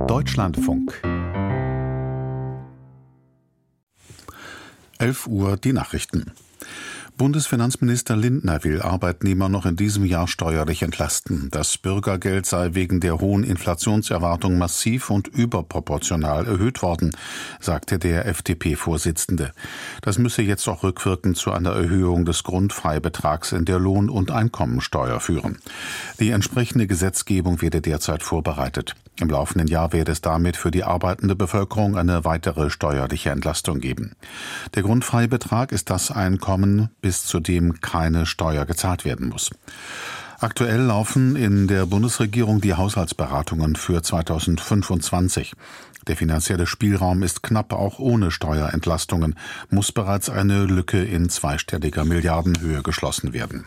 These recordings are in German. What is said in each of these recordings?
Deutschlandfunk. 11 Uhr die Nachrichten. Bundesfinanzminister Lindner will Arbeitnehmer noch in diesem Jahr steuerlich entlasten. Das Bürgergeld sei wegen der hohen Inflationserwartung massiv und überproportional erhöht worden, sagte der FDP-Vorsitzende. Das müsse jetzt auch rückwirkend zu einer Erhöhung des Grundfreibetrags in der Lohn- und Einkommensteuer führen. Die entsprechende Gesetzgebung werde derzeit vorbereitet. Im laufenden Jahr werde es damit für die arbeitende Bevölkerung eine weitere steuerliche Entlastung geben. Der Grundfreibetrag ist das Einkommen, bis zu dem keine Steuer gezahlt werden muss. Aktuell laufen in der Bundesregierung die Haushaltsberatungen für 2025. Der finanzielle Spielraum ist knapp, auch ohne Steuerentlastungen muss bereits eine Lücke in zweistelliger Milliardenhöhe geschlossen werden.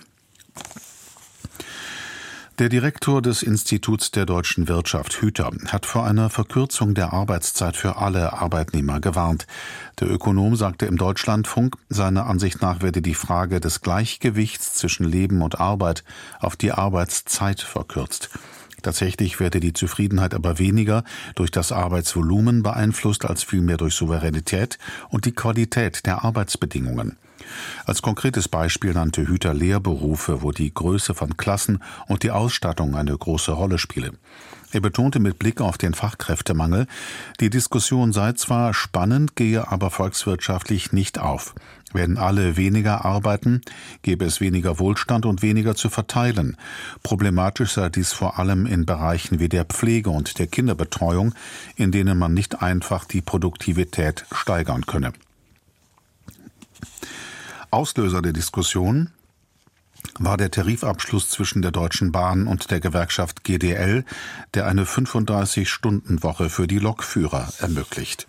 Der Direktor des Instituts der deutschen Wirtschaft, Hüter, hat vor einer Verkürzung der Arbeitszeit für alle Arbeitnehmer gewarnt. Der Ökonom sagte im Deutschlandfunk, seiner Ansicht nach werde die Frage des Gleichgewichts zwischen Leben und Arbeit auf die Arbeitszeit verkürzt. Tatsächlich werde die Zufriedenheit aber weniger durch das Arbeitsvolumen beeinflusst als vielmehr durch Souveränität und die Qualität der Arbeitsbedingungen. Als konkretes Beispiel nannte Hüter Lehrberufe, wo die Größe von Klassen und die Ausstattung eine große Rolle spiele. Er betonte mit Blick auf den Fachkräftemangel, die Diskussion sei zwar spannend, gehe aber volkswirtschaftlich nicht auf. Wenn alle weniger arbeiten, gäbe es weniger Wohlstand und weniger zu verteilen. Problematisch sei dies vor allem in Bereichen wie der Pflege und der Kinderbetreuung, in denen man nicht einfach die Produktivität steigern könne. Auslöser der Diskussion war der Tarifabschluss zwischen der Deutschen Bahn und der Gewerkschaft GDL, der eine 35-Stunden-Woche für die Lokführer ermöglicht.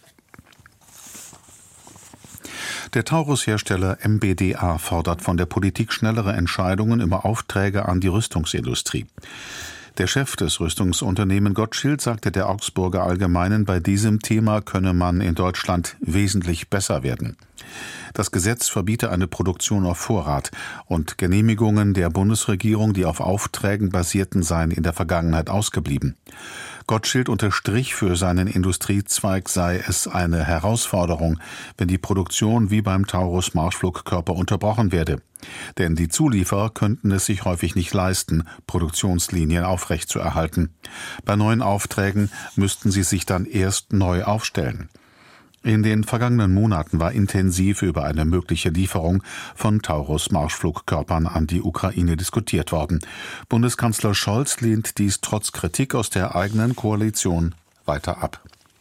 Der Taurus-Hersteller MBDA fordert von der Politik schnellere Entscheidungen über Aufträge an die Rüstungsindustrie. Der Chef des Rüstungsunternehmens Gottschild sagte der Augsburger Allgemeinen, bei diesem Thema könne man in Deutschland wesentlich besser werden. Das Gesetz verbiete eine Produktion auf Vorrat und Genehmigungen der Bundesregierung, die auf Aufträgen basierten, seien in der Vergangenheit ausgeblieben. Gottschild unterstrich, für seinen Industriezweig sei es eine Herausforderung, wenn die Produktion wie beim Taurus Marschflugkörper unterbrochen werde. Denn die Zulieferer könnten es sich häufig nicht leisten, Produktionslinien aufrechtzuerhalten. Bei neuen Aufträgen müssten sie sich dann erst neu aufstellen. In den vergangenen Monaten war intensiv über eine mögliche Lieferung von Taurus-Marschflugkörpern an die Ukraine diskutiert worden. Bundeskanzler Scholz lehnt dies trotz Kritik aus der eigenen Koalition weiter ab.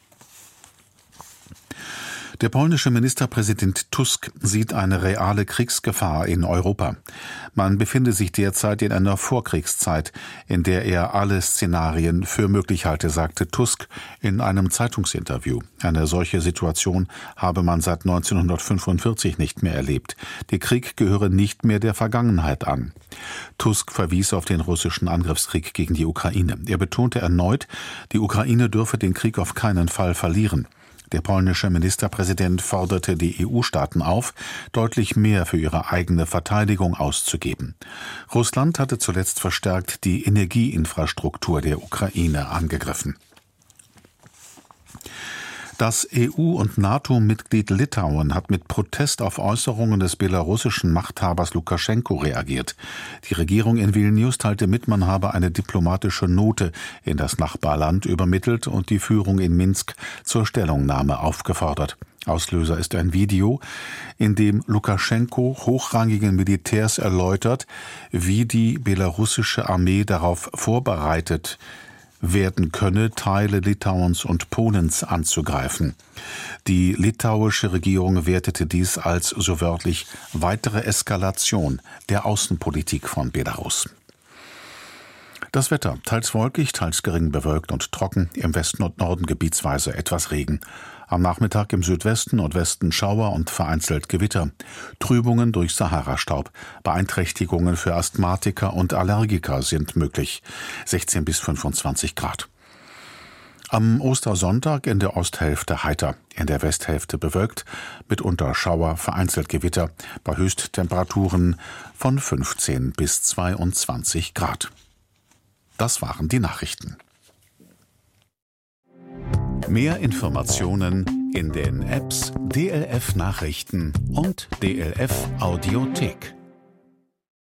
Der polnische Ministerpräsident Tusk sieht eine reale Kriegsgefahr in Europa. Man befinde sich derzeit in einer Vorkriegszeit, in der er alle Szenarien für möglich halte, sagte Tusk in einem Zeitungsinterview. Eine solche Situation habe man seit 1945 nicht mehr erlebt. Der Krieg gehöre nicht mehr der Vergangenheit an. Tusk verwies auf den russischen Angriffskrieg gegen die Ukraine. Er betonte erneut, die Ukraine dürfe den Krieg auf keinen Fall verlieren. Der polnische Ministerpräsident forderte die EU-Staaten auf, deutlich mehr für ihre eigene Verteidigung auszugeben. Russland hatte zuletzt verstärkt die Energieinfrastruktur der Ukraine angegriffen. Das EU- und NATO-Mitglied Litauen hat mit Protest auf Äußerungen des belarussischen Machthabers Lukaschenko reagiert. Die Regierung in Vilnius teilte mit, man habe eine diplomatische Note in das Nachbarland übermittelt und die Führung in Minsk zur Stellungnahme aufgefordert. Auslöser ist ein Video, in dem Lukaschenko hochrangigen Militärs erläutert, wie die belarussische Armee darauf vorbereitet werden könne, Teile Litauens und Polens anzugreifen. Die litauische Regierung wertete dies als so wörtlich weitere Eskalation der Außenpolitik von Belarus. Das Wetter, teils wolkig, teils gering bewölkt und trocken, im Westen und Norden gebietsweise etwas Regen. Am Nachmittag im Südwesten und Westen Schauer und vereinzelt Gewitter. Trübungen durch Saharastaub. Beeinträchtigungen für Asthmatiker und Allergiker sind möglich. 16 bis 25 Grad. Am Ostersonntag in der Osthälfte heiter, in der Westhälfte bewölkt, mitunter Schauer, vereinzelt Gewitter, bei Höchsttemperaturen von 15 bis 22 Grad. Das waren die Nachrichten. Mehr Informationen in den Apps DLF Nachrichten und DLF Audiothek.